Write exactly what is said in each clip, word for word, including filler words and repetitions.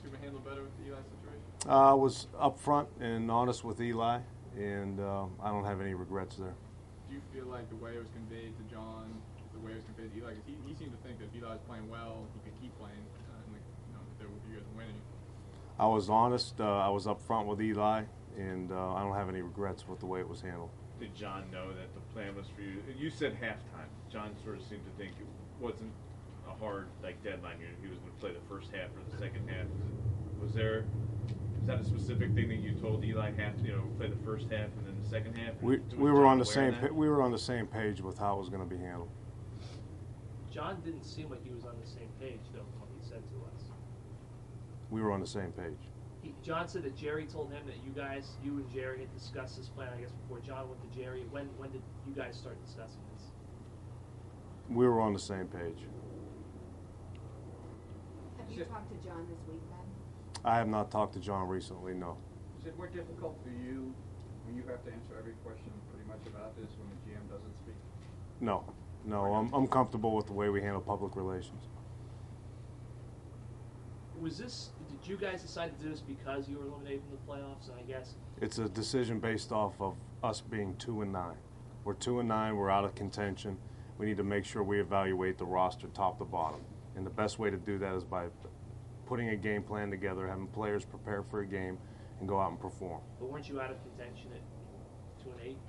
could have handled better with the Eli situation? Uh, I was upfront and honest with Eli, and uh, I don't have any regrets there. Do you feel like the way it was conveyed to John, the way it was conveyed to Eli, because he, he seemed to think that if Eli was playing well, he could keep playing, uh, and like, you know, that you guys were winning. I was honest. Uh, I was upfront with Eli, and uh, I don't have any regrets with the way it was handled. Did John know that the plan was for you? You said halftime. John sort of seemed to think it wasn't a hard like deadline. He was going to play the first half or the second half. Was there? Was that a specific thing that you told Eli half? You know, play the first half and then the second half. We we were on the same pa- we were on the same page with how it was going to be handled. John didn't seem like he was on the same page though from what he said to us. We were on the same page. He, John said that Jerry told him that you guys, you and Jerry, had discussed this plan. I guess before John went to Jerry. When when did you guys start discussing this? We were on the same page. Have you talked to John this week, then? I have not talked to John recently, no. Is it more difficult for you when you have to answer every question pretty much about this when the G M doesn't speak? No. No, I'm, I'm comfortable with the way we handle public relations. Was this, did you guys decide to do this because you were eliminated from the playoffs, and I guess? It's a decision based off of us being two and nine. We're two and nine, we're out of contention. We need to make sure we evaluate the roster top to bottom. And the best way to do that is by putting a game plan together, having players prepare for a game, and go out and perform. But weren't you out of contention at two and eight?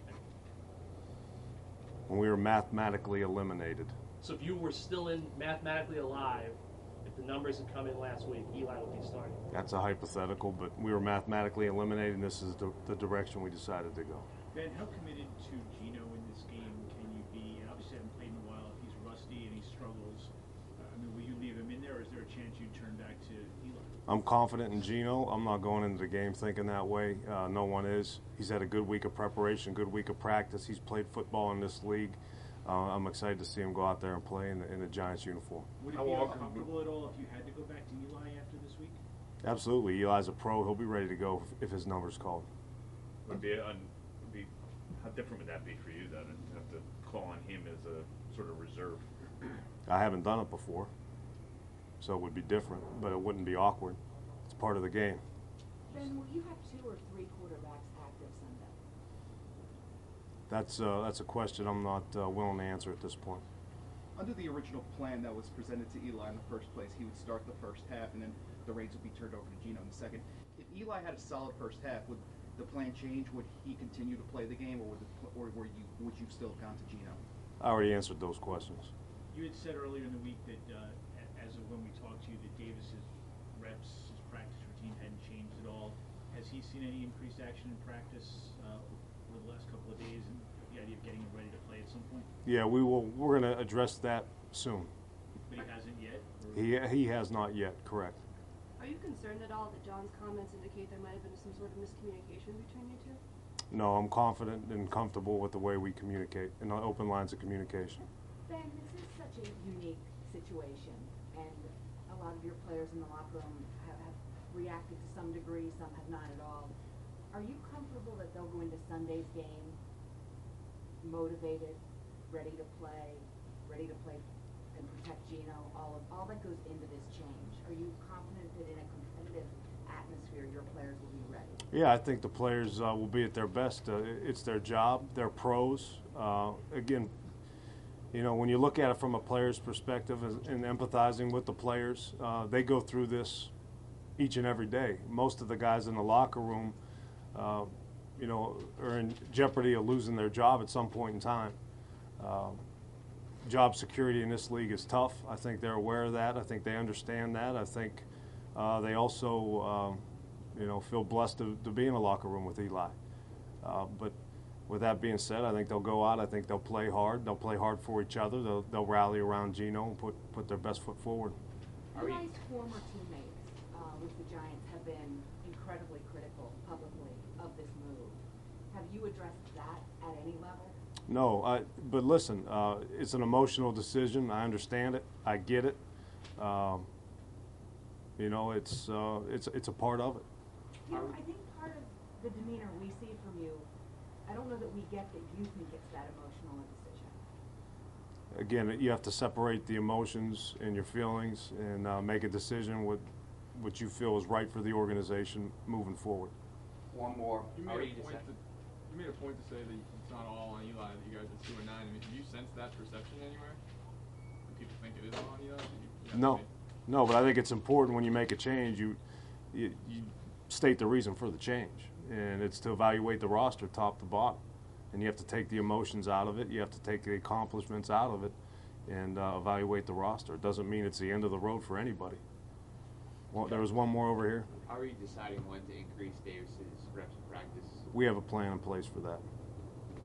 When we were mathematically eliminated. So if you were still in mathematically alive, if the numbers had come in last week, Eli would be starting. That's a hypothetical, but we were mathematically eliminated, and this is the, the direction we decided to go. Ben, how committed to Gino in this game can you be? And obviously, haven't played in a while. If he's rusty and he struggles, uh, I mean, will you leave him in there, or is there a chance you turn back to Eli? I'm confident in Gino. I'm not going into the game thinking that way. Uh, no one is. He's had a good week of preparation, good week of practice. He's played football in this league. Uh, I'm excited to see him go out there and play in the, in the Giants uniform. Would it How be often- uncomfortable at all if you had to go back to Eli after this week? Absolutely. Eli's a pro. He'll be ready to go if, if his number's called. Would be, un, would be how different would that be for you, though, to have to call on him as a sort of reserve? I haven't done it before, so it would be different, but it wouldn't be awkward. It's part of the game. Ben, will you have two or three quarterbacks active Sunday? That's uh, that's a question I'm not uh, willing to answer at this point. Under the original plan that was presented to Eli in the first place, he would start the first half and then the reins would be turned over to Gino in the second. If Eli had a solid first half, would the plan change? Would he continue to play the game, or would, the, or were you, would you still have gone to Gino? I already answered those questions. You had said earlier in the week that, uh, as of when we talked to you, that Davis's reps, his practice routine hadn't changed at all. Has he seen any increased action in practice uh, over the last couple of days, and the idea of getting him ready to play at some point? Yeah, we will. We're going to address that soon. But he hasn't yet? Or? He he has not yet. Correct. Are you concerned at all that John's comments indicate there might have been some sort of miscommunication between you two? No, I'm confident and comfortable with the way we communicate and the open lines of communication. Ben, this is such a unique situation, and a lot of your players in the locker room have, have reacted to some degree, some have not at all. Are you comfortable that they'll go into Sunday's game motivated, ready to play, ready to play and protect Gino, all of all that goes into this change? Are you confident that in a competitive atmosphere your players will be ready? Yeah, I think the players uh, will be at their best. Uh, it's their job. They're pros. Uh, again, you know, when you look at it from a player's perspective and empathizing with the players, uh, they go through this each and every day. Most of the guys in the locker room, uh, you know, are in jeopardy of losing their job at some point in time. Uh, job security in this league is tough. I think they're aware of that. I think they understand that. I think uh, they also, um, you know, feel blessed to, to be in a locker room with Eli. Uh, but with that being said, I think they'll go out. I think they'll play hard. They'll play hard for each other. They'll, they'll rally around Gino and put, put their best foot forward. Eli's former teammates uh, with the Giants have been incredibly critical publicly of this move. Have you addressed that at any level? No, I, but listen, uh, it's an emotional decision. I understand it. I get it. Um, you know, it's, uh, it's, it's a part of it. You know, I think part of the demeanor we see from you, I don't know that we get that you think it's that emotional a decision. Again, you have to separate the emotions and your feelings and uh, make a decision with what you feel is right for the organization moving forward. One more. You How are made you a point decide- to, you made a point to say that it's not all on Eli, that you guys are two and nine. I mean, do you sense that perception anywhere? Do people think it is all on Eli? Do you- you have to No, say- no, but I think it's important when you make a change, you, you, you state the reason for the change, and it's to evaluate the roster top to bottom, and you have to take the emotions out of it, you have to take the accomplishments out of it, and uh, evaluate the roster. It doesn't mean it's the end of the road for anybody. Well, there was one more over here. How are you deciding when to increase Davis's reps in practice? We have a plan in place for that.